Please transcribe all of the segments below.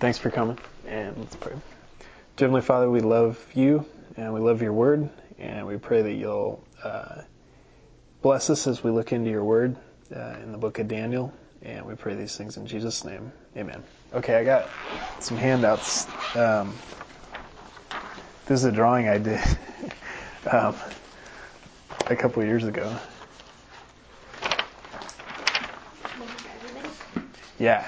Thanks for coming, and let's pray. Dear Heavenly Father, we love you, and we love your word, and we pray that you'll bless us as we look into your word in the book of Daniel, and we pray these things in Jesus' name. Amen. Okay, I got some handouts. This is a drawing I did a couple of years ago. Yeah.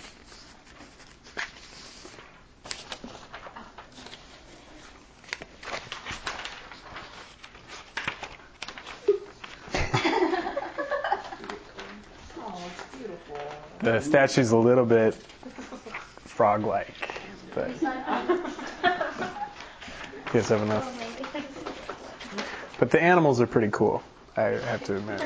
The statue's a little bit frog-like, but you guys have enough. But the animals are pretty cool, I have to admit.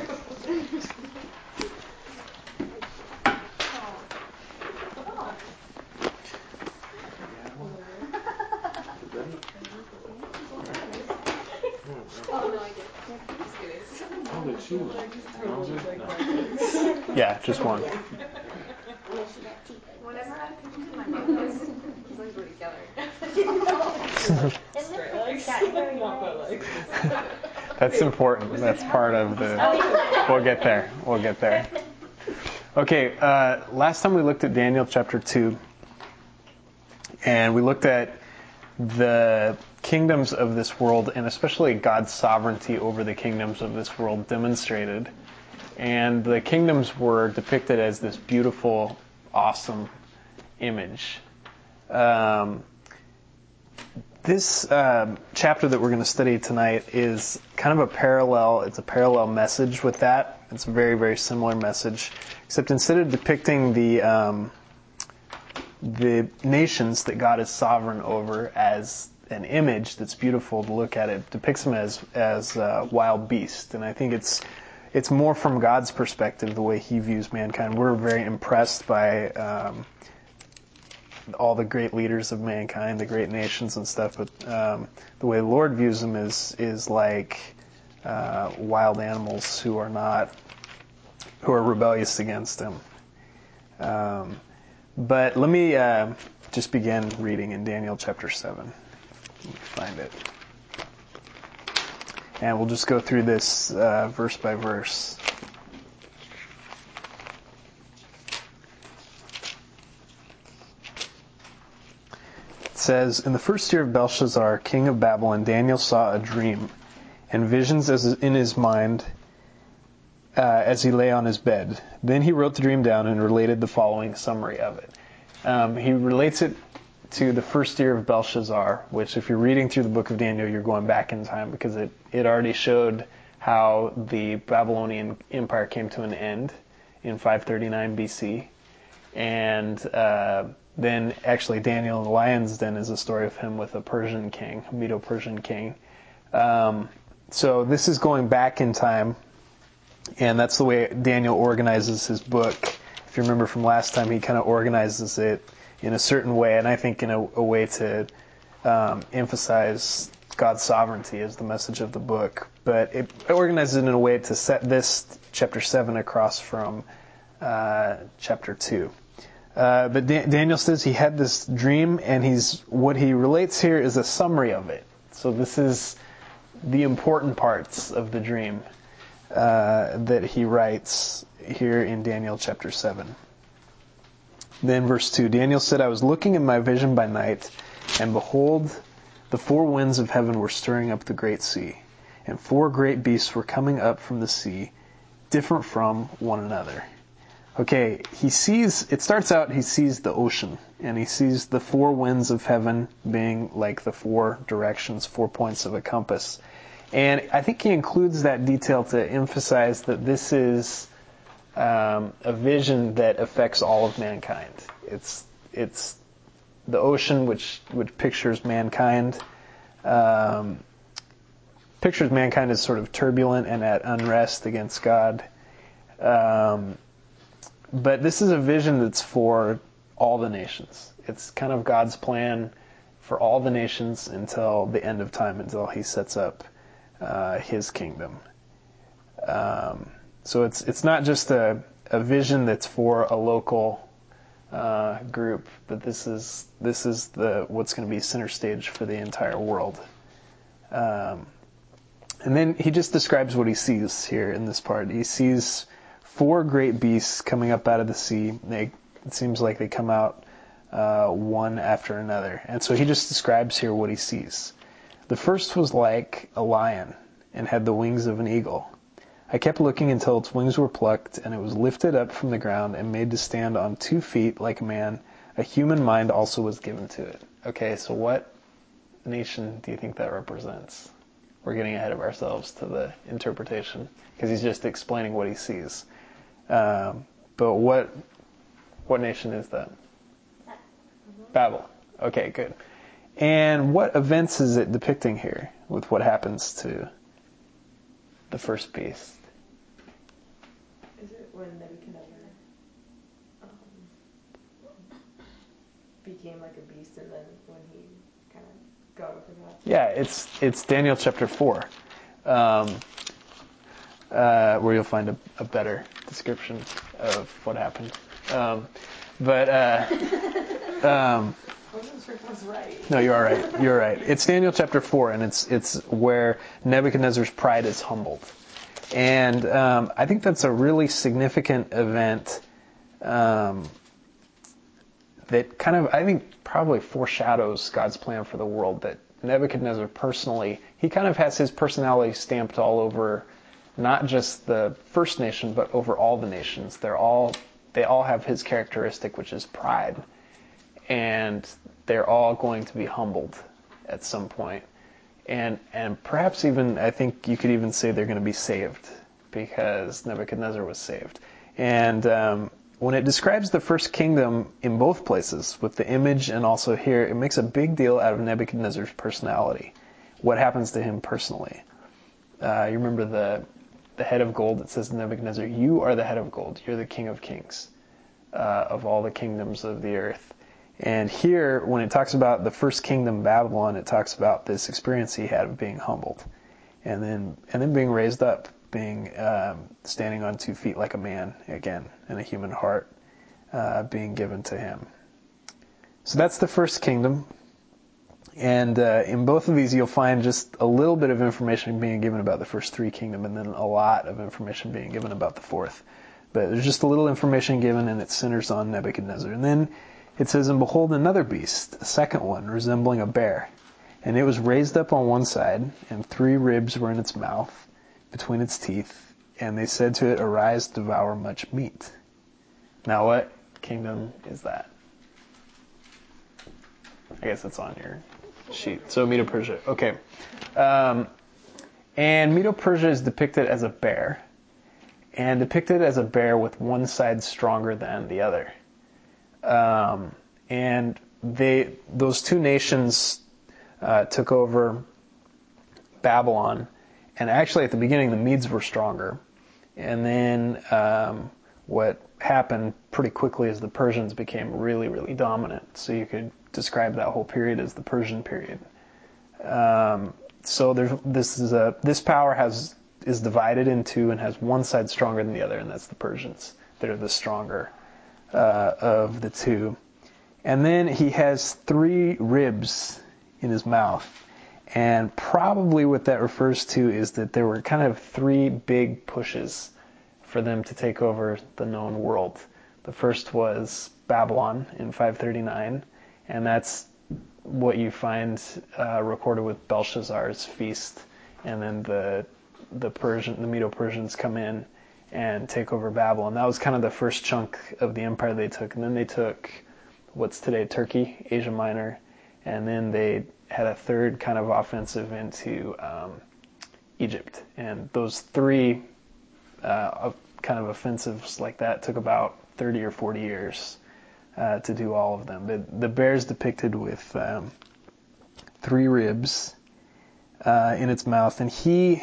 Yeah, just one. Whenever I picture my legs, as long as we're together. That's important. That's part of the... We'll get there. We'll get there. Okay, last time we looked at Daniel chapter 2, and we looked at the kingdoms of this world, and especially God's sovereignty over the kingdoms of this world demonstrated. And the kingdoms were depicted as this beautiful, awesome image. This chapter that we're going to study tonight is kind of a parallel. It's a parallel message with that. It's a very, very similar message, except instead of depicting the nations that God is sovereign over as an image that's beautiful to look at, it depicts them as wild beasts. And I think it's more from God's perspective, the way He views mankind. We're very impressed by all the great leaders of mankind, the great nations and stuff, but the way the Lord views them is like wild animals who are rebellious against Him. But let me just begin reading in Daniel chapter 7. Let me find it. And we'll just go through this verse by verse. It says, "In the first year of Belshazzar, king of Babylon, Daniel saw a dream and visions in his mind as he lay on his bed. Then he wrote the dream down and related the following summary of it." He relates it to the first year of Belshazzar, which if you're reading through the book of Daniel, you're going back in time because it already showed how the Babylonian Empire came to an end in 539 BC. And then actually Daniel in the Lion's Den is a story of him with a Persian king, a Medo-Persian king. So this is going back in time, and that's the way Daniel organizes his book. If you remember from last time, he kind of organizes it in a certain way, and I think in a way to emphasize God's sovereignty as the message of the book. But it organizes it in a way to set this chapter 7 across from chapter 2. But Daniel says he had this dream, and what he relates here is a summary of it. So this is the important parts of the dream that he writes here in Daniel chapter 7. Then verse 2, Daniel said, "I was looking in my vision by night, and behold, the four winds of heaven were stirring up the great sea, and four great beasts were coming up from the sea, different from one another." Okay, it starts out, he sees the ocean, and he sees the four winds of heaven being like the four directions, 4 points of a compass. And I think he includes that detail to emphasize that this is a vision that affects all of mankind. It's the ocean, which pictures mankind, pictures mankind as sort of turbulent and at unrest against God. But this is a vision that's for all the nations. It's kind of God's plan for all the nations until the end of time, until He sets up His kingdom. So it's not just a vision that's for a local group, but this is the what's going to be center stage for the entire world. And then he just describes what he sees here in this part. He sees 4 great beasts coming up out of the sea. It seems like they come out one after another. And so he just describes here what he sees. The first was like a lion and had the wings of an eagle. I kept looking until its wings were plucked, and it was lifted up from the ground and made to stand on 2 feet like a man. A human mind also was given to it. Okay, so what nation do you think that represents? We're getting ahead of ourselves to the interpretation, because he's just explaining what he sees. But what nation is that? Babel. Okay, good. And what events is it depicting here with what happens to the first beast? Is it when Nebuchadnezzar became like a beast, and then when he kind of got over that? Yeah, it's Daniel chapter 4, where you'll find a better description of what happened. I wasn't sure if I was right. No, you are right. You're right. It's Daniel chapter 4, and it's where Nebuchadnezzar's pride is humbled. And I think that's a really significant event that kind of, I think, probably foreshadows God's plan for the world, that Nebuchadnezzar personally, he kind of has his personality stamped all over not just the first nation, but over all the nations. They all have his characteristic, which is pride. And they're all going to be humbled at some point. And perhaps even, I think you could even say they're going to be saved, because Nebuchadnezzar was saved. And when it describes the first kingdom in both places, with the image and also here, it makes a big deal out of Nebuchadnezzar's personality. What happens to him personally? You remember the head of gold? It says to Nebuchadnezzar, you are the head of gold. You're the king of kings of all the kingdoms of the earth. And here, when it talks about the first kingdom, Babylon, it talks about this experience he had of being humbled, and then being raised up, being standing on 2 feet like a man again, and a human heart being given to him. So that's the first kingdom. And in both of these, you'll find just a little bit of information being given about the first 3 kingdoms, and then a lot of information being given about the fourth. But there's just a little information given, and it centers on Nebuchadnezzar. And then it says, and behold, another beast, a second one, resembling a bear. And it was raised up on one side, and 3 ribs were in its mouth, between its teeth. And they said to it, arise, devour much meat. Now what kingdom is that? I guess it's on your sheet. So Medo-Persia. Okay. And Medo-Persia is depicted as a bear. And depicted as a bear with one side stronger than the other. And those 2 nations took over Babylon. And actually at the beginning the Medes were stronger. And then what happened pretty quickly is the Persians became really, really dominant. So you could describe that whole period as the Persian period. So this power is divided in 2 and has one side stronger than the other, and that's the Persians. They're the stronger of the 2. And then he has 3 ribs in his mouth. And probably what that refers to is that there were kind of 3 big pushes for them to take over the known world. The first was Babylon in 539, and that's what you find recorded with Belshazzar's feast. And then the Medo-Persians come in and take over Babylon. That was kind of the first chunk of the empire they took. And then they took what's today Turkey, Asia Minor, and then they had a third kind of offensive into Egypt. And those 3 kind of offensives like that took about 30 or 40 years to do all of them. But the bear's depicted with 3 ribs in its mouth, and he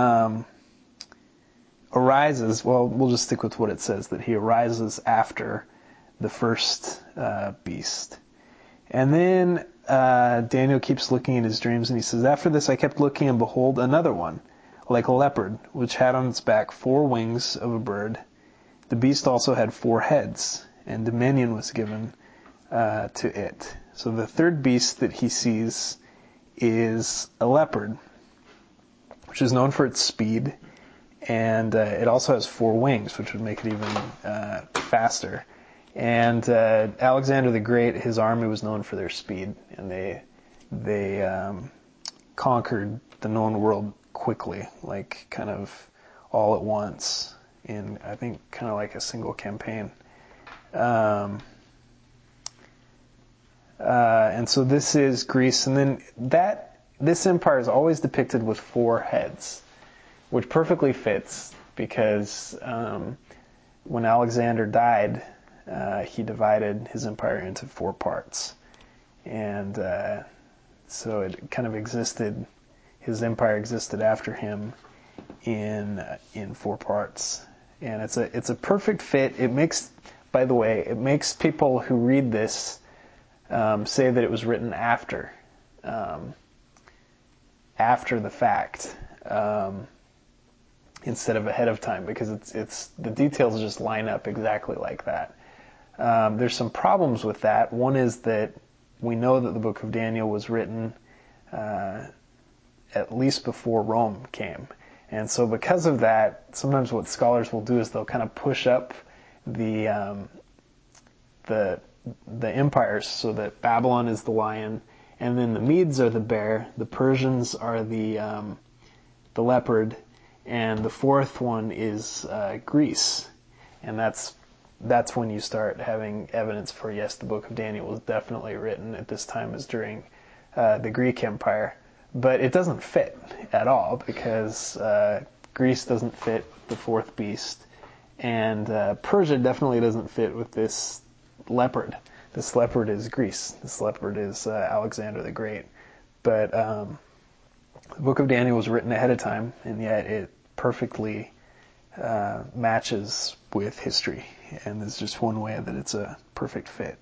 arises, well, we'll just stick with what it says, that he arises after the first beast. And then Daniel keeps looking in his dreams, and he says, after this I kept looking, and behold, another one, like a leopard, which had on its back 4 wings of a bird. The beast also had 4 heads, and dominion was given to it. So the third beast that he sees is a leopard, which is known for its speed, and it also has 4 wings, which would make it even faster. And Alexander the Great, his army was known for their speed, and they conquered the known world quickly, like kind of all at once, in I think kind of like a single campaign. And so this is Greece, and then this empire is always depicted with 4 heads, which perfectly fits because when Alexander died, he divided his empire into 4 parts, and so it kind of existed. His empire existed after him in 4 parts, and it's a perfect fit. It makes people who read this say that it was written after the fact, instead of ahead of time, because it's the details just line up exactly like that. There's some problems with that. One is that we know that the book of Daniel was written at least before Rome came. And so because of that, sometimes what scholars will do is they'll kind of push up the empires, so that Babylon is the lion, and then the Medes are the bear, the Persians are the leopard, and the 4th one is Greece. And that's when you start having evidence for, yes, the book of Daniel was definitely written at this time as during the Greek Empire. But it doesn't fit at all, because Greece doesn't fit the 4th beast, and Persia definitely doesn't fit with this leopard. This leopard is Greece. This leopard is Alexander the Great. But the book of Daniel was written ahead of time, and yet it perfectly matches with history, and there's just one way that it's a perfect fit.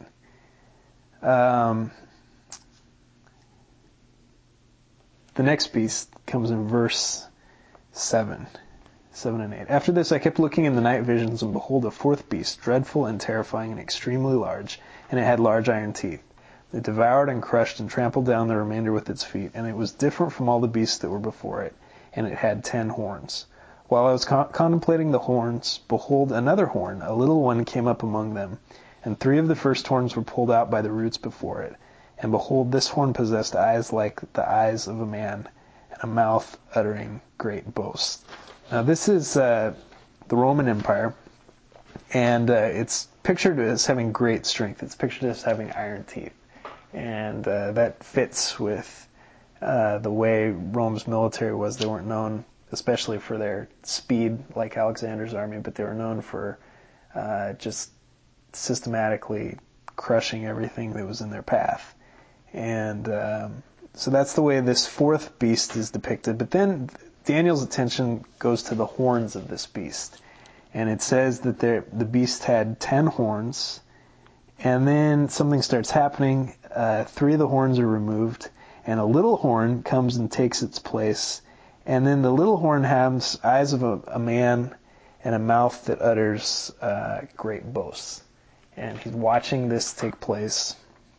The next beast comes in verse 7 and 8. After this I kept looking in the night visions, and behold, a 4th beast, dreadful and terrifying and extremely large, and it had large iron teeth. It devoured and crushed and trampled down the remainder with its feet, and it was different from all the beasts that were before it, and it had 10 horns. While I was contemplating the horns, behold, another horn, a little one, came up among them, and 3 of the first horns were pulled out by the roots before it. And behold, this horn possessed eyes like the eyes of a man, and a mouth uttering great boasts. Now this is the Roman Empire, and it's pictured as having great strength. It's pictured as having iron teeth, and that fits with the way Rome's military was. They weren't known especially for their speed like Alexander's army, but they were known for just systematically crushing everything that was in their path. And so that's the way this 4th beast is depicted. But then Daniel's attention goes to the horns of this beast. And it says that the beast had 10 horns, and then something starts happening. 3 of the horns are removed, and a little horn comes and takes its place. And then the little horn has eyes of a man and a mouth that utters great boasts. And he's watching this take place.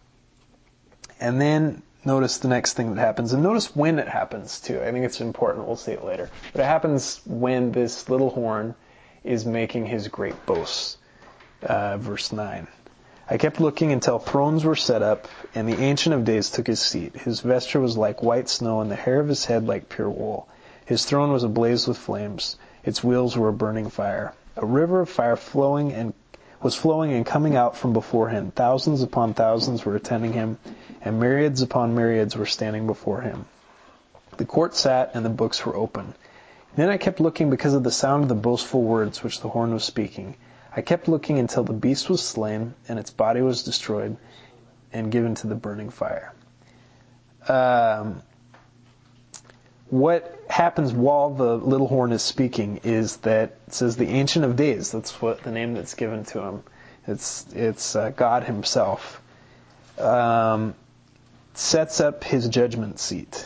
And then notice the next thing that happens, and notice when it happens too. I think it's important. We'll see it later. But it happens when this little horn is making his great boasts. Verse 9. I kept looking until thrones were set up, and the Ancient of Days took his seat. His vesture was like white snow, and the hair of his head like pure wool. His throne was ablaze with flames. Its wheels were a burning fire. A river of fire was flowing and coming out from before him. Thousands upon thousands were attending him, and myriads upon myriads were standing before him. The court sat, and the books were open. Then I kept looking because of the sound of the boastful words which the horn was speaking. I kept looking until the beast was slain, and its body was destroyed and given to the burning fire. What happens while the little horn is speaking is that it says the Ancient of Days. That's what the name that's given to him. It's God himself. Sets up his judgment seat.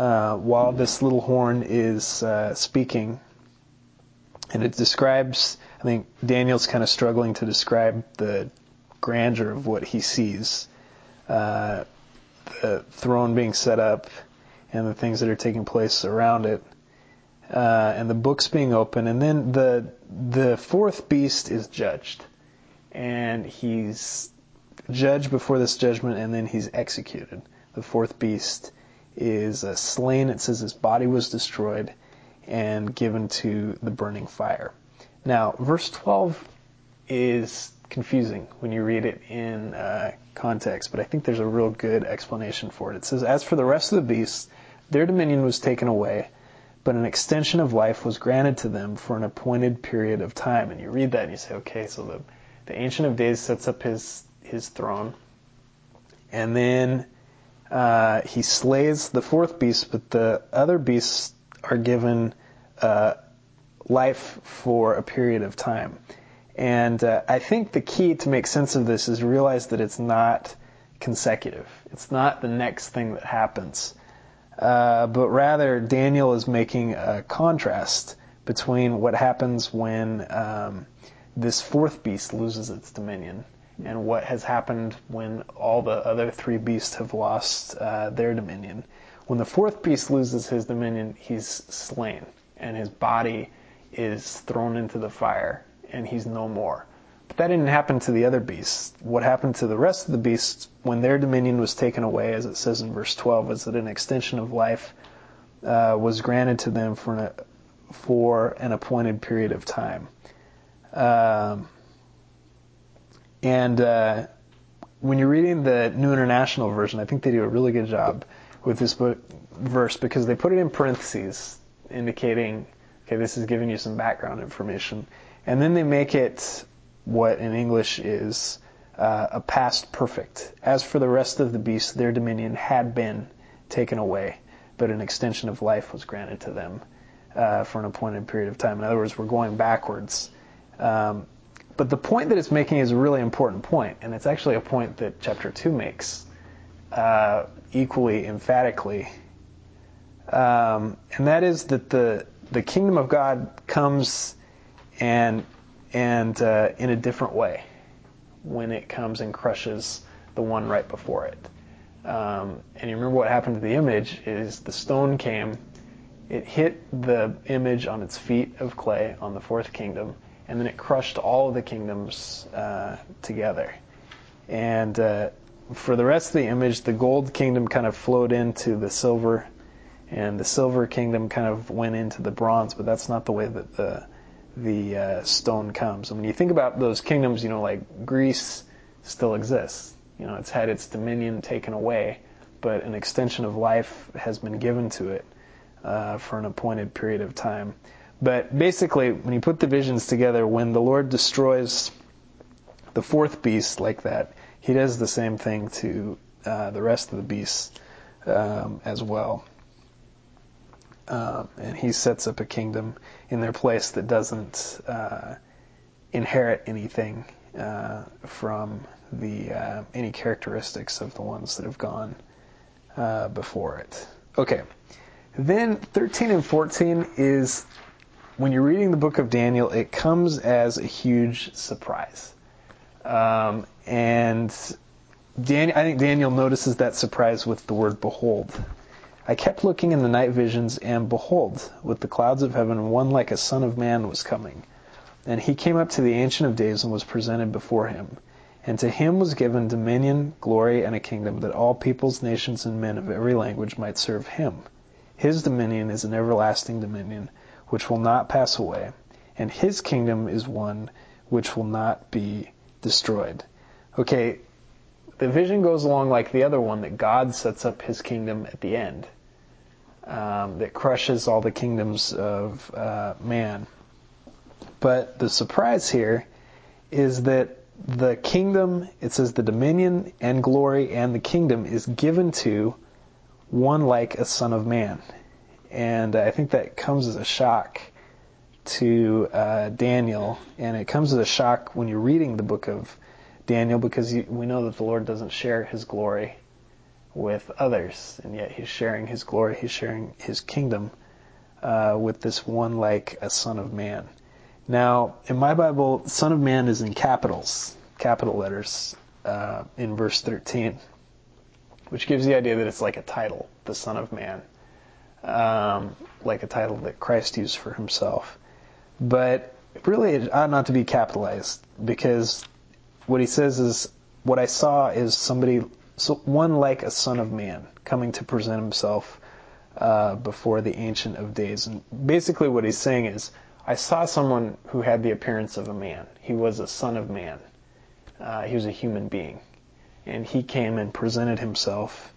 While this little horn is speaking, and it describes I think Daniel's kind of struggling to describe the grandeur of what he sees. The throne being set up and the things that are taking place around it. And the books being open. And then the fourth beast is judged. And he's judged before this judgment, and then he's executed. The fourth beast is slain. It says his body was destroyed and given to the burning fire. Now, verse 12 is confusing when you read it in context, but I think there's a real good explanation for it. It says, as for the rest of the beasts, their dominion was taken away, but an extension of life was granted to them for an appointed period of time. And you read that and you say, okay, so the Ancient of Days sets up his throne, and then he slays the fourth beast, but the other beasts are given life for a period of time. And I think the key to make sense of this is realize that it's not consecutive. It's not the next thing that happens. But rather, Daniel is making a contrast between what happens when this fourth beast loses its dominion and what has happened when all the other three beasts have lost their dominion. When the fourth beast loses his dominion, he's slain, and his body is thrown into the fire, and he's no more. But that didn't happen to the other beasts. What happened to the rest of the beasts when their dominion was taken away, as it says in verse 12, was that an extension of life was granted to them for an appointed period of time. And when you're reading the New International Version, I think they do a really good job with this verse because they put it in parentheses, indicating, okay, this is giving you some background information. And then they make it what in English is a past perfect. As for the rest of the beasts, their dominion had been taken away, but an extension of life was granted to them for an appointed period of time. In other words, we're going backwards. But the point that it's making is a really important point, and it's actually a point that chapter 2 makes equally emphatically. And that is that the kingdom of God comes and in a different way when it comes and crushes the one right before it. And you remember what happened to the image is the stone came, it hit the image on its feet of clay on the fourth kingdom, and then it crushed all of the kingdoms together. And for the rest of the image, the gold kingdom kind of flowed into the silver, and the silver kingdom kind of went into the bronze, but that's not the way that the stone comes. And when you think about those kingdoms, like Greece still exists. It's had its dominion taken away, but an extension of life has been given to it for an appointed period of time. But basically, when you put the visions together, when the Lord destroys the fourth beast like that, he does the same thing to the rest of the beasts as well. And he sets up a kingdom in their place that doesn't inherit anything from any characteristics of the ones that have gone before it. Okay. Then 13 and 14 is, when you're reading the book of Daniel, it comes as a huge surprise. And I think Daniel notices that surprise with the word behold. I kept looking in the night visions, and behold, with the clouds of heaven, one like a son of man was coming. And he came up to the Ancient of Days and was presented before him. And to him was given dominion, glory, and a kingdom, that all peoples, nations, and men of every language might serve him. His dominion is an everlasting dominion, which will not pass away, and his kingdom is one which will not be destroyed. Okay, the vision goes along like the other one, that God sets up his kingdom at the end, that crushes all the kingdoms of man. But the surprise here is that the kingdom, it says the dominion and glory and the kingdom is given to one like a son of man. And I think that comes as a shock to Daniel, and it comes as a shock when you're reading the book of Daniel, because we know that the Lord doesn't share his glory with others, and yet he's sharing his glory, he's sharing his kingdom with this one like a son of man. Now, in my Bible, Son of Man is in capitals, capital letters, in verse 13, which gives the idea that it's like a title, the Son of Man, like a title that Christ used for himself. But really, it ought not to be capitalized, because what he says is, what I saw is one like a Son of Man, coming to present himself before the Ancient of Days. And basically what he's saying is, I saw someone who had the appearance of a man. He was a Son of Man. He was a human being. And he came and presented himself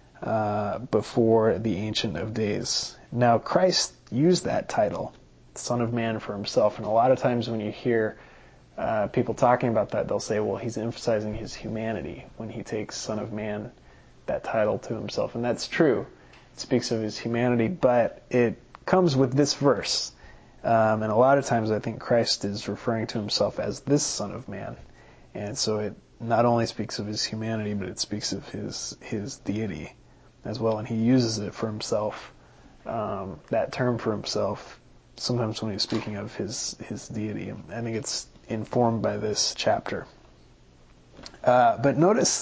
before the Ancient of Days. Now, Christ used that title, Son of Man, for himself. And a lot of times when you hear people talking about that, they'll say, well, he's emphasizing his humanity when he takes Son of Man, that title, to himself. And that's true. It speaks of his humanity, but it comes with this verse. And a lot of times I think Christ is referring to himself as this Son of Man. And so it not only speaks of his humanity, but it speaks of his deity as well. And he uses it for himself, that term for himself, sometimes when he's speaking of his deity. I think it's informed by this chapter. But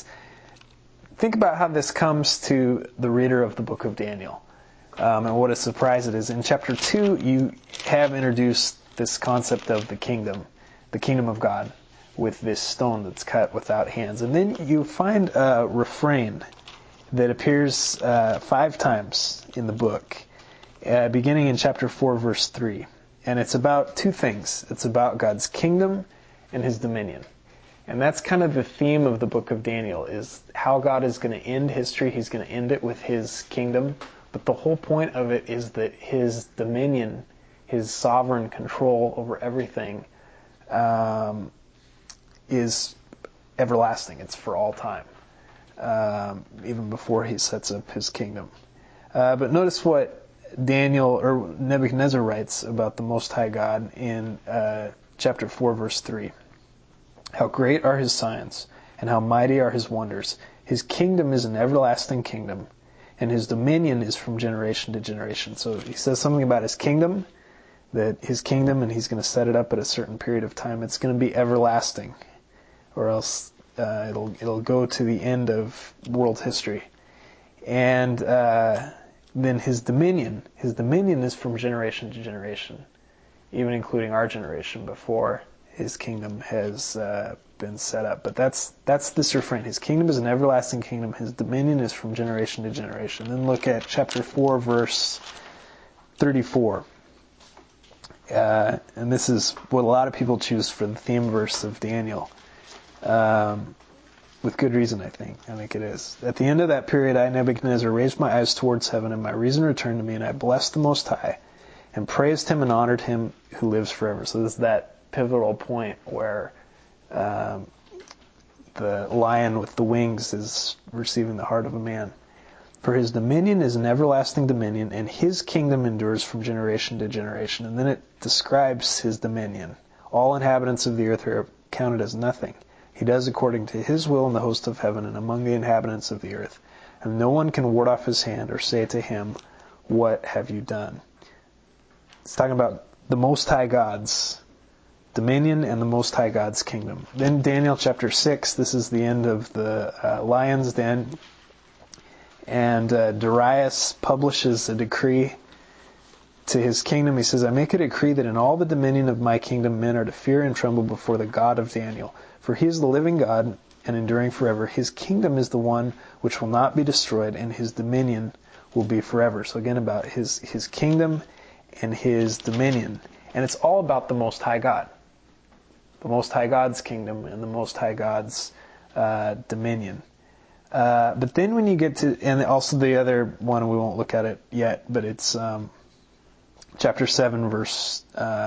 think about how this comes to the reader of the book of Daniel. And what a surprise it is. In chapter 2, you have introduced this concept of the kingdom of God, with this stone that's cut without hands. And then you find a refrain that appears 5 times in the book, beginning in chapter 4, verse 3. And it's about 2 things. It's about God's kingdom and his dominion. And that's kind of the theme of the book of Daniel, is how God is going to end history. He's going to end it with his kingdom. But the whole point of it is that his dominion, his sovereign control over everything, is everlasting. It's for all time, even before he sets up his kingdom. But notice what Daniel or Nebuchadnezzar writes about the Most High God in chapter 4, verse 3. How great are his signs, and how mighty are his wonders. His kingdom is an everlasting kingdom, and his dominion is from generation to generation. So he says something about his kingdom, that his kingdom, and he's going to set it up at a certain period of time. It's going to be everlasting, or else it'll go to the end of world history. And then his dominion is from generation to generation, even including our generation, before his kingdom has been set up. But that's this refrain. His kingdom is an everlasting kingdom. His dominion is from generation to generation. Then look at chapter 4, verse 34. And this is what a lot of people choose for the theme verse of Daniel. With good reason, I think. I think it is. At the end of that period, I, Nebuchadnezzar, raised my eyes towards heaven, and my reason returned to me, and I blessed the Most High, and praised him and honored him who lives forever. So this is that pivotal point where the lion with the wings is receiving the heart of a man. For his dominion is an everlasting dominion, and his kingdom endures from generation to generation. And then it describes his dominion. All inhabitants of the earth are counted as nothing. He does according to his will in the host of heaven and among the inhabitants of the earth. And no one can ward off his hand or say to him, what have you done? It's talking about the Most High God's dominion and the Most High God's kingdom. Then Daniel chapter 6, this is the end of the lion's den. And Darius publishes a decree to his kingdom. He says, I make a decree that in all the dominion of my kingdom men are to fear and tremble before the God of Daniel. For he is the living God and enduring forever. His kingdom is the one which will not be destroyed, and his dominion will be forever. So again, about his kingdom and his dominion. And it's all about the Most High God. The Most High God's kingdom and the Most High God's dominion. But then when you get to, and also the other one, we won't look at it yet, but it's chapter 7, verse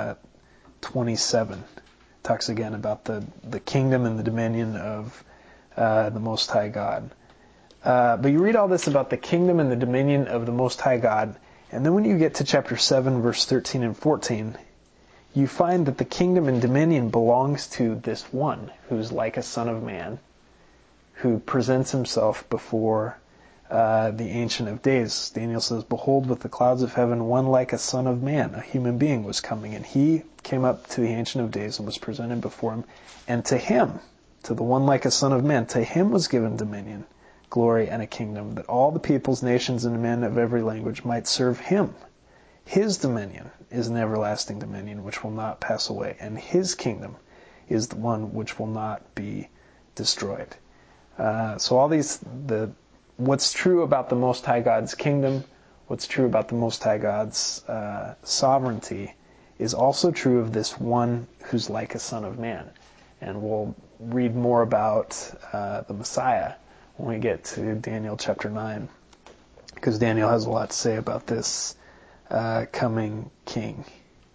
27. Talks again about the kingdom and the dominion of the Most High God. But you read all this about the kingdom and the dominion of the Most High God, and then when you get to chapter 7, verse 13 and 14, you find that the kingdom and dominion belongs to this one who's like a son of man, who presents himself before the Ancient of Days. Daniel says, "Behold, with the clouds of heaven, one like a son of man, a human being, was coming. And he came up to the Ancient of Days and was presented before him. And to him, to the one like a son of man, to him was given dominion, glory, and a kingdom, that all the peoples, nations, and men of every language might serve him. His dominion is an everlasting dominion which will not pass away, and his kingdom is the one which will not be destroyed." So all these, what's true about the Most High God's kingdom, what's true about the Most High God's sovereignty, is also true of this one who's like a son of man. And we'll read more about the Messiah when we get to Daniel chapter 9, because Daniel has a lot to say about this coming king.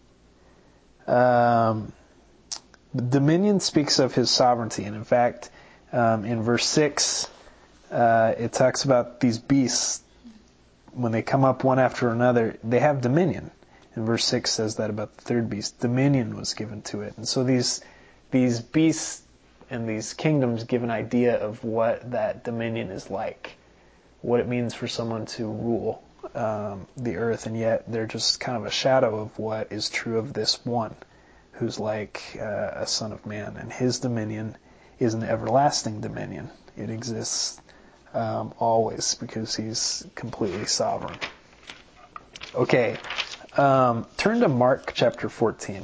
Dominion speaks of his sovereignty, and in fact, in verse 6, it talks about these beasts. When they come up one after another, they have dominion. And verse 6 says that about the third beast. Dominion was given to it. And so these beasts and these kingdoms give an idea of what that dominion is like, what it means for someone to rule the earth, and yet they're just kind of a shadow of what is true of this one who's like a son of man. And his dominion is an everlasting dominion. It exists always because he's completely sovereign. Okay, turn to Mark chapter 14.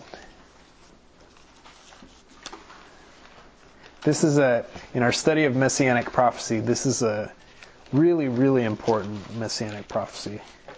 This is in our study of Messianic prophecy, this is a really, really important Messianic prophecy.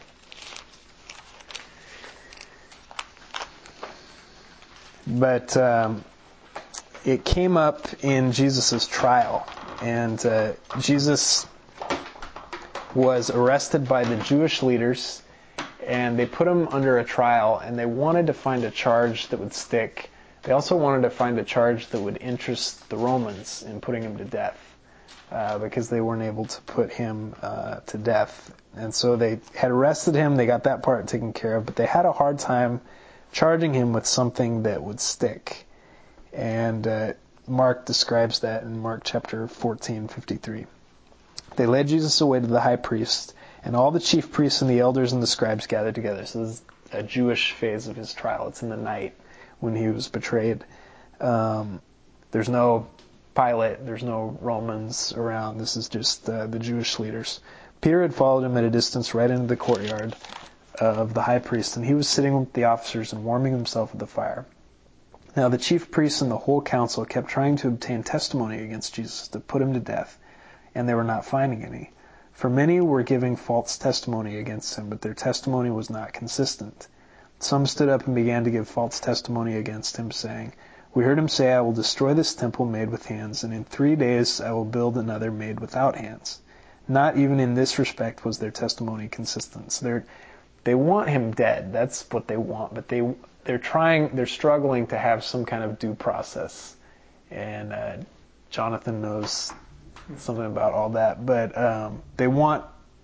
But it came up in Jesus' trial, and Jesus was arrested by the Jewish leaders, and they put him under a trial, and they wanted to find a charge that would stick. They also wanted to find a charge that would interest the Romans in putting him to death, because they weren't able to put him to death. And so they had arrested him, they got that part taken care of, but they had a hard time charging him with something that would stick. And Mark describes that in Mark chapter 14:53. They led Jesus away to the high priest, and all the chief priests and the elders and the scribes gathered together. So this is a Jewish phase of his trial. It's in the night when he was betrayed. There's no Pilate, there's no Romans around. This is just the Jewish leaders. Peter had followed him at a distance right into the courtyard of the high priest, and he was sitting with the officers and warming himself at the fire. Now the chief priests and the whole council kept trying to obtain testimony against Jesus to put him to death, and they were not finding any. For many were giving false testimony against him, but their testimony was not consistent. Some stood up and began to give false testimony against him, saying, "We heard him say, I will destroy this temple made with hands, and in 3 days I will build another made without hands." Not even in this respect was their testimony consistent. So they want him dead. That's what they want, but they're struggling to have some kind of due process. And Jonathan knows something about all that, but they want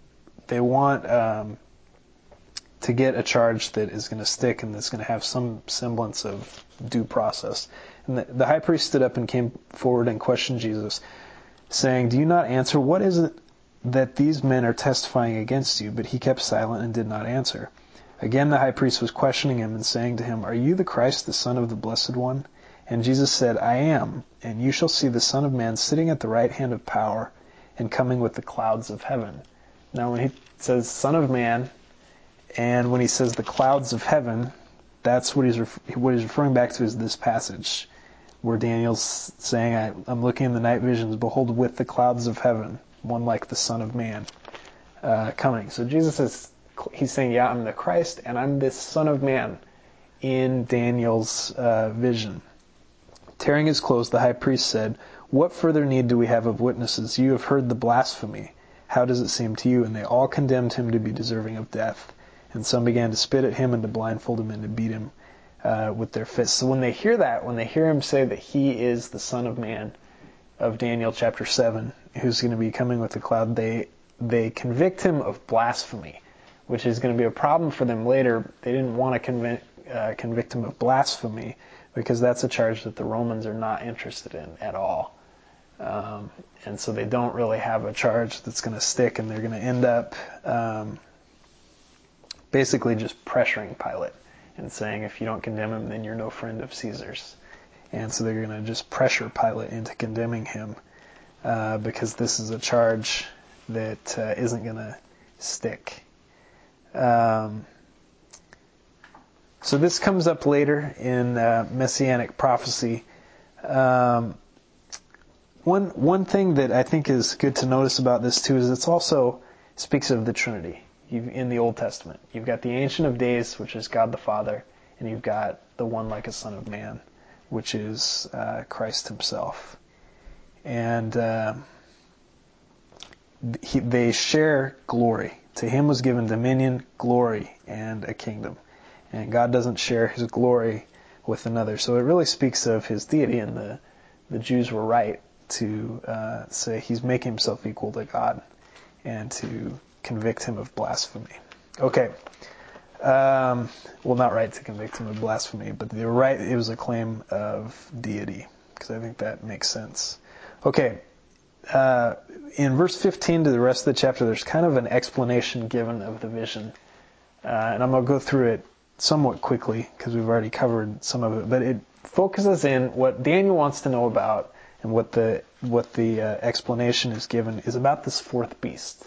to get a charge that is going to stick and that's going to have some semblance of due process. And the high priest stood up and came forward and questioned Jesus, saying, "Do you not answer? What is it that these men are testifying against you?" But he kept silent and did not answer. Again the high priest was questioning him and saying to him, "Are you the Christ, the Son of the Blessed One?" And Jesus said, "I am, and you shall see the Son of Man sitting at the right hand of power and coming with the clouds of heaven." Now when he says Son of Man, and when he says the clouds of heaven, that's what he's referring back to is this passage where Daniel's saying, I'm looking in the night visions, behold, with the clouds of heaven, one like the Son of Man coming. So he's saying, yeah, I'm the Christ, and I'm this Son of Man in Daniel's vision. Tearing his clothes, the high priest said, "What further need do we have of witnesses? You have heard the blasphemy. How does it seem to you?" And they all condemned him to be deserving of death. And some began to spit at him and to blindfold him and to beat him with their fists. So when they hear that, when they hear him say that he is the Son of Man of Daniel chapter 7, who's going to be coming with the cloud, they convict him of blasphemy, which is going to be a problem for them later. They didn't want to convict him of blasphemy because that's a charge that the Romans are not interested in at all. And so they don't really have a charge that's going to stick, and they're going to end up basically just pressuring Pilate and saying, if you don't condemn him, then you're no friend of Caesar's. And so they're going to just pressure Pilate into condemning him because this is a charge that isn't going to stick. So this comes up later in Messianic prophecy. One thing that I think is good to notice about this too is it's also speaks of the Trinity. In the Old Testament, you've got the Ancient of Days, which is God the Father, and you've got the one like a Son of Man, which is Christ Himself. And they share glory. To Him was given dominion, glory, and a kingdom. And God doesn't share His glory with another. So it really speaks of His deity, and the Jews were right to say He's making Himself equal to God and to convict Him of blasphemy. Okay. Well, not right to convict Him of blasphemy, but they were right. It was a claim of deity, because I think that makes sense. Okay. In verse 15 to the rest of the chapter, there's kind of an explanation given of the vision. And I'm going to go through it somewhat quickly, because we've already covered some of it. But it focuses in what Daniel wants to know about, and what the explanation is given is about this fourth beast.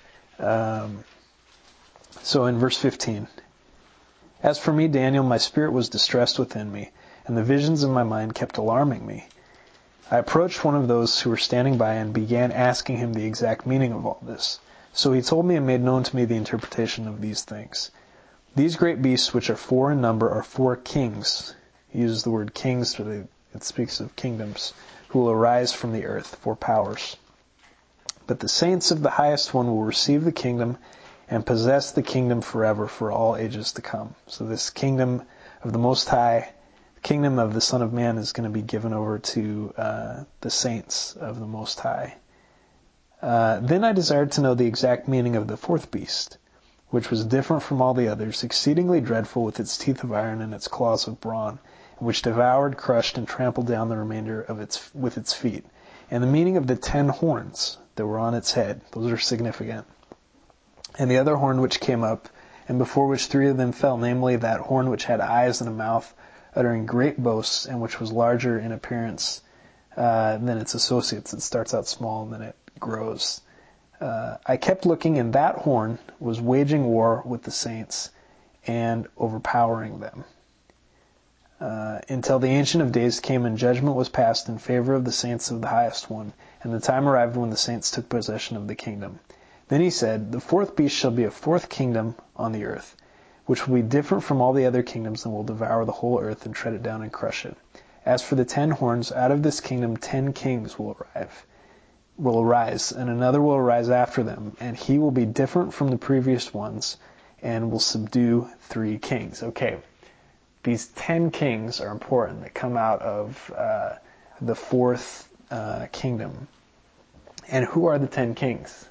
So in verse 15, as for me, Daniel, my spirit was distressed within me, and the visions in my mind kept alarming me. I approached one of those who were standing by and began asking him the exact meaning of all this. So he told me and made known to me the interpretation of these things. These great beasts, which are 4 in number, are 4 kings. He uses the word kings, so it speaks of kingdoms, who will arise from the earth, 4 powers. But the saints of the highest one will receive the kingdom and possess the kingdom forever for all ages to come. So this kingdom of the Most High, the kingdom of the Son of Man, is going to be given over to the saints of the Most High. Then I desired to know the exact meaning of the fourth beast, which was different from all the others, exceedingly dreadful, with its teeth of iron and its claws of brawn, which devoured, crushed, and trampled down the remainder of with its feet. And the meaning of the 10 horns that were on its head. Those are significant. And the other horn which came up, and before which 3 of them fell, namely that horn which had eyes and a mouth, uttering great boasts, and which was larger in appearance than its associates. It starts out small and then it grows. I kept looking, and that horn was waging war with the saints and overpowering them. Until the Ancient of Days came and judgment was passed in favor of the saints of the highest one, and the time arrived when the saints took possession of the kingdom. Then he said, the fourth beast shall be a 4th kingdom on the earth, which will be different from all the other kingdoms, and will devour the whole earth and tread it down and crush it. As for the 10 horns, out of this kingdom 10 kings will arise, and another will arise after them, and he will be different from the previous ones, and will subdue 3 kings. Okay. These 10 kings are important that come out of the 4th kingdom. And who are the 10 kings?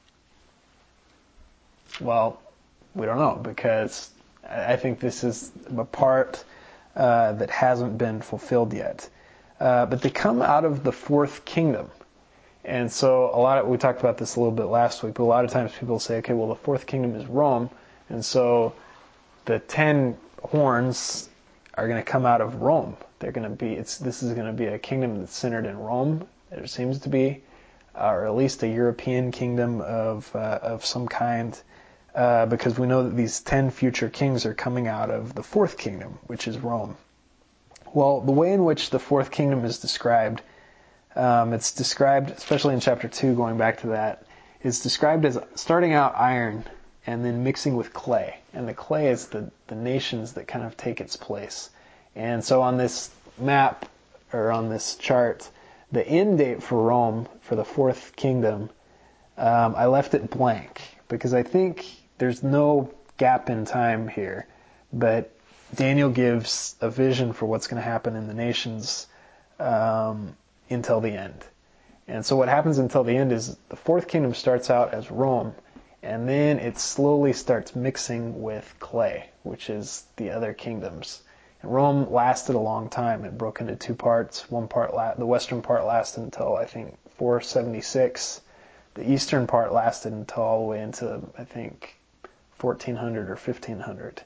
Well, we don't know, because I think this is a part that hasn't been fulfilled yet. But they come out of the 4th kingdom. And so we talked about this a little bit last week, but a lot of times people say, okay, well, the 4th kingdom is Rome, and so the 10 horns are going to come out of Rome. This is going to be a kingdom that's centered in Rome. There seems to be, or at least a European kingdom of some kind, because we know that these 10 future kings are coming out of the 4th kingdom, which is Rome. Well, the way in which the 4th kingdom is described, it's described, especially in chapter 2, going back to that, is described as starting out iron and then mixing with clay. And the clay is the nations that kind of take its place. And so on this map, or on this chart, the end date for Rome, for the 4th kingdom, I left it blank, because I think there's no gap in time here. But Daniel gives a vision for what's going to happen in the nations until the end. And so what happens until the end is the 4th kingdom starts out as Rome, and then it slowly starts mixing with clay, which is the other kingdoms. And Rome lasted a long time. It broke into two parts. The western part lasted until, I think, 476. The eastern part lasted until all the way into, I think, 1400 or 1500.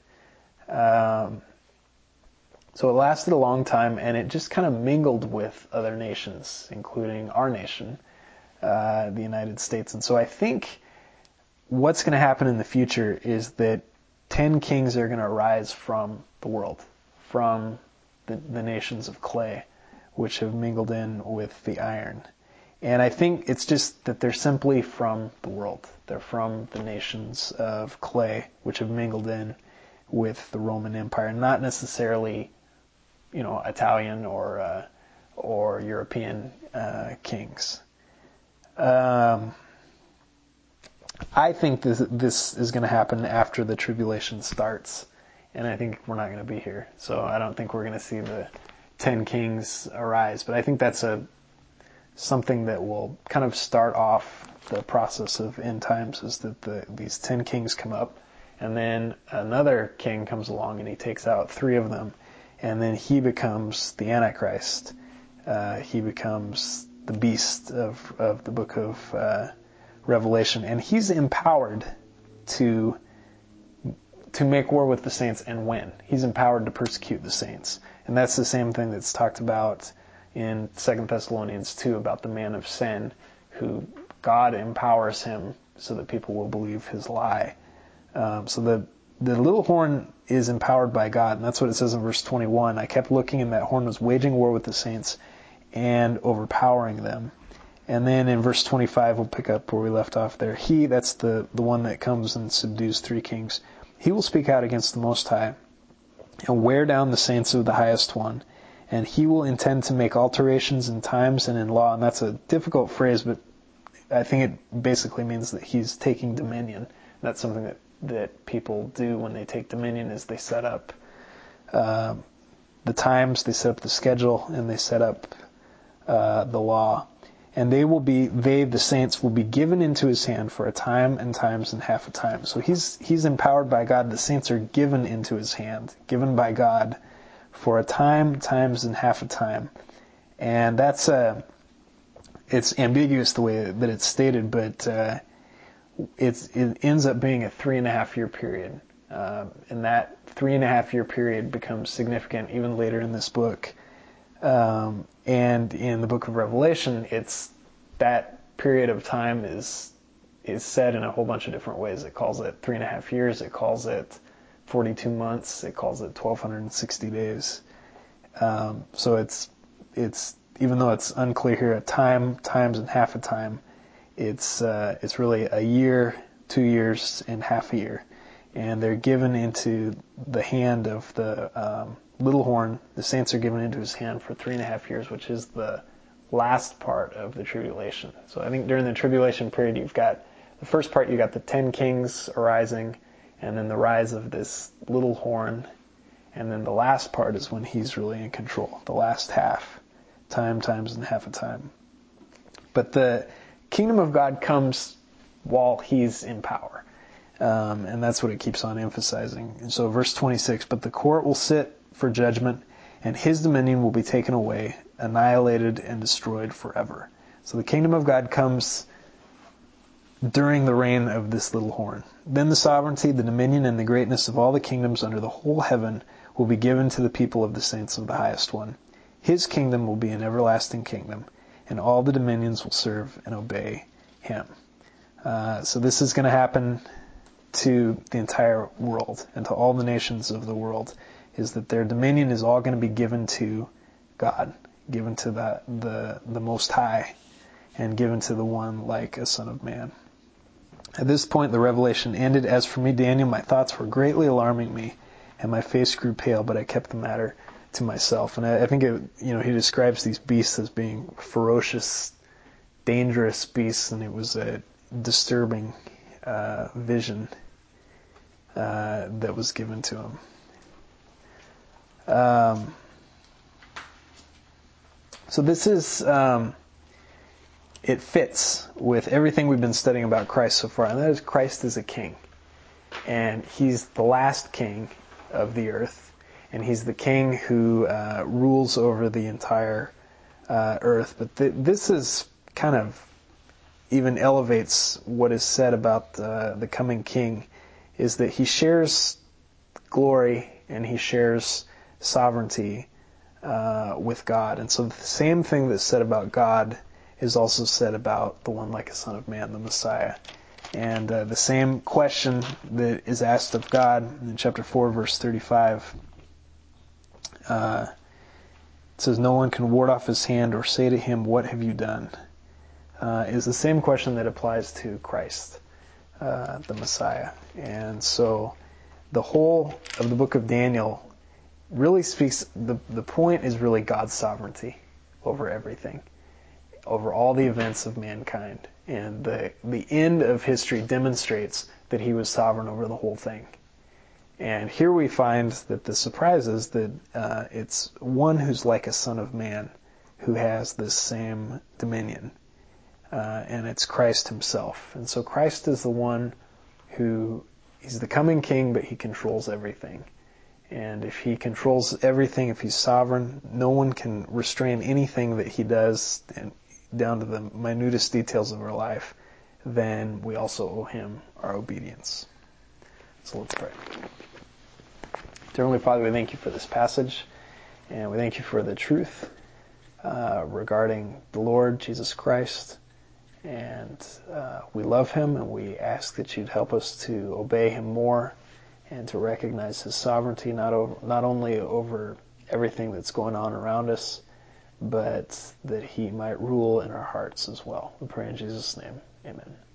So it lasted a long time, and it just kind of mingled with other nations, including our nation, the United States. And so I think what's going to happen in the future is that 10 kings are going to arise from the world, from the nations of clay, which have mingled in with the iron. And I think it's just that they're simply from the world. They're from the nations of clay, which have mingled in with the Roman Empire, not necessarily, Italian or European kings. I think this is going to happen after the tribulation starts, and I think we're not going to be here. So I don't think we're going to see the 10 kings arise. But I think that's something that will kind of start off the process of end times, is that these 10 kings come up, and then another king comes along and he takes out 3 of them, and then he becomes the Antichrist. He becomes the beast of the book of Revelation, and he's empowered to make war with the saints and win. He's empowered to persecute the saints. And that's the same thing that's talked about in 2 Thessalonians 2 about the man of sin, who God empowers him so that people will believe his lie. So the little horn is empowered by God, and that's what it says in verse 21. I kept looking, and that horn was waging war with the saints and overpowering them. And then in verse 25, we'll pick up where we left off there. That's the one that comes and subdues 3 kings. He will speak out against the Most High and wear down the saints of the Highest One. And he will intend to make alterations in times and in law. And that's a difficult phrase, but I think it basically means that he's taking dominion. That's something that people do when they take dominion, is they set up the times, they set up the schedule, and they set up the law. And the saints will be given into his hand for a time and times and half a time. So he's empowered by God. The saints are given into his hand, given by God for a time, times, and half a time. And that's it's ambiguous the way that it's stated, but it ends up being a 3.5-year period. And that 3.5-year period becomes significant even later in this book. And in the book of Revelation, that period of time is said in a whole bunch of different ways. It calls it 3.5 years. It calls it 42 months. It calls it 1,260 days. So it's even though it's unclear here, a time, times, and half a time, it's really a year, 2 years, and half a year. And they're given into the hand of the little horn. The saints are given into his hand for 3.5 years, which is the last part of the tribulation. So I think during the tribulation period, you've got the first part, you got the 10 kings arising, and then the rise of this little horn, and then the last part is when he's really in control. The last half, time, times, and half a time. But the kingdom of God comes while he's in power. And that's what it keeps on emphasizing. And so verse 26, but the court will sit for judgment, and his dominion will be taken away, annihilated, and destroyed forever. So the kingdom of God comes during the reign of this little horn. Then the sovereignty, the dominion, and the greatness of all the kingdoms under the whole heaven will be given to the people of the saints of the Highest One. His kingdom will be an everlasting kingdom, and all the dominions will serve and obey him. So this is going to happen to the entire world and to all the nations of the world, is that their dominion is all going to be given to God, given to the Most High, and given to the one like a Son of Man. At this point, the revelation ended. As for me, Daniel, my thoughts were greatly alarming me, and my face grew pale, but I kept the matter to myself. And I think he describes these beasts as being ferocious, dangerous beasts, and it was a disturbing vision that was given to him. So this is, it fits with everything we've been studying about Christ so far, and that is Christ is a king. And he's the last king of the earth. and he's the king who rules over the entire earth. But this is kind of even elevates what is said about the coming king, is that he shares glory and he shares sovereignty with God. And so the same thing that's said about God is also said about the one like a son of man, the Messiah. And the same question that is asked of God in chapter 4, verse 35, it says, "No one can ward off his hand or say to him, 'What have you done?'" Is the same question that applies to Christ, the Messiah. And so the whole of the book of Daniel really speaks, the point is really God's sovereignty over everything, over all the events of mankind. And the end of history demonstrates that he was sovereign over the whole thing. And here we find that the surprise is that it's one who's like a son of man who has this same dominion. And it's Christ himself. And so Christ is the one who, he's the coming king, but he controls everything. And if he controls everything, if he's sovereign, no one can restrain anything that he does, and down to the minutest details of our life, then we also owe him our obedience. So let's pray. Dear Heavenly Father, we thank you for this passage, and we thank you for the truth regarding the Lord Jesus Christ. And we love him, and we ask that you'd help us to obey him more and to recognize his sovereignty, not only over everything that's going on around us, but that he might rule in our hearts as well. We pray in Jesus' name. Amen.